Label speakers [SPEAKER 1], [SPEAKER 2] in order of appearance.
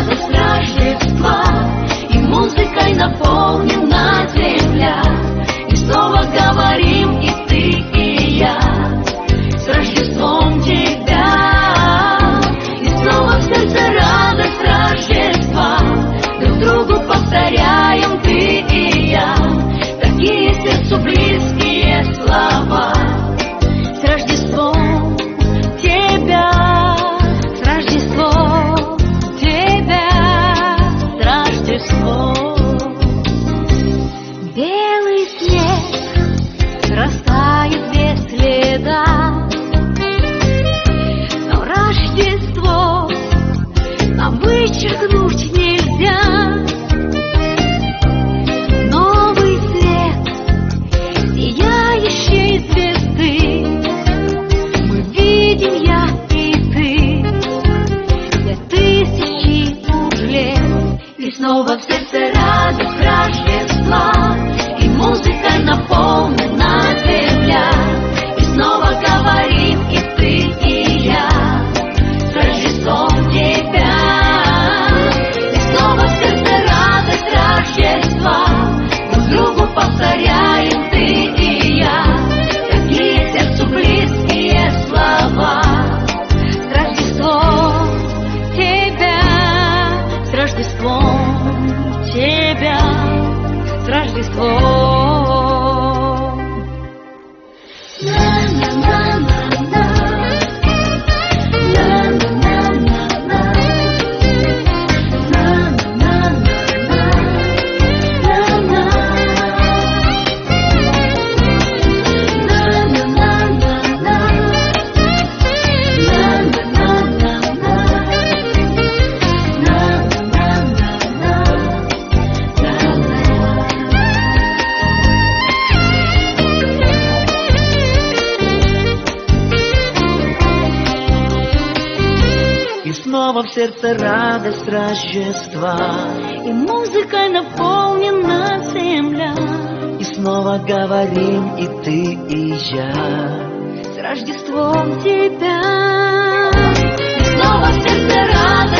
[SPEAKER 1] радость Рождества, и музыкой наполнена земля. И снова говорим и ты, и я, с Рождеством тебя. И снова в сердце радость Рождества, друг другу повторяем ты и я, такие сердцу близкие слова. С Рождеством тебя, с Рождеством тебя, с Рождеством. Белый снег растает без следа, но Рождество нам вычеркнуть нельзя. Новый свет сияющей звезды мы видим, я и ты, 2000 уж лет. И снова в сердце радость Рождества, и музыкой наполнена земля. И снова говорим и ты, и я, с Рождеством тебя. И снова в сердце радость Рождества, друг другу повторяем ты и я, такие сердцу близкие слова. С Рождеством тебя, с Рождеством тебя, с Рождеством.
[SPEAKER 2] И снова в сердце радость Рождества,
[SPEAKER 1] И музыкой наполнена земля.
[SPEAKER 2] и снова говорим и ты, и я,
[SPEAKER 1] С Рождеством тебя. И снова в сердце радость